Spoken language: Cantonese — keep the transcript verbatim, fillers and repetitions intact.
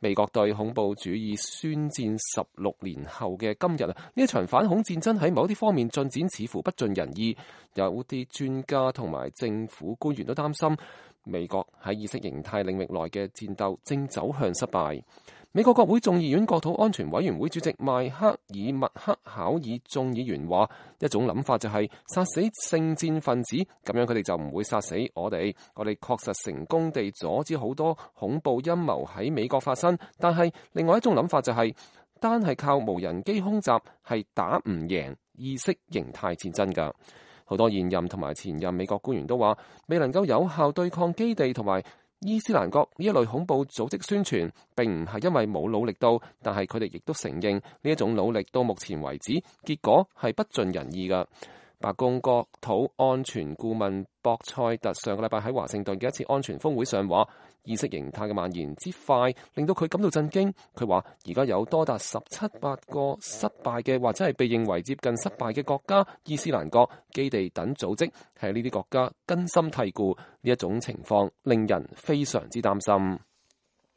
美國對恐怖主義宣戰十六年後嘅今日啊，呢一場反恐戰爭喺某啲方面進展似乎不盡人意，有啲專家同埋政府官員都擔心美國喺意識形態領域內嘅戰鬥正走向失敗。美國國會眾議院國土安全委員會主席邁克爾·麥克考爾眾議員話：一種諗法就係殺死聖戰分子，咁樣佢哋就唔會殺死我哋。我哋確實成功地阻止好多恐怖陰謀喺美國發生，但係另外一種諗法就係單係靠無人機空襲係打唔贏意識形態戰爭㗎。好多現任同埋前任美國官員都話，未能夠有效對抗基地同埋伊斯蘭國呢一類恐怖組織宣傳，並唔係因為冇努力到，但係佢哋亦都承認呢一種努力到目前為止，結果係不盡人意㗎。白宮國土安全顧問博塞特上個禮拜喺華盛頓嘅一次安全峰會上話，意識形態嘅蔓延之快令到佢感到震驚。佢話而家有多達十七八個失敗嘅或者係被認為接近失敗嘅國家，伊斯蘭國、基地等組織喺呢啲國家根深蒂固，呢一種情況令人非常之擔心。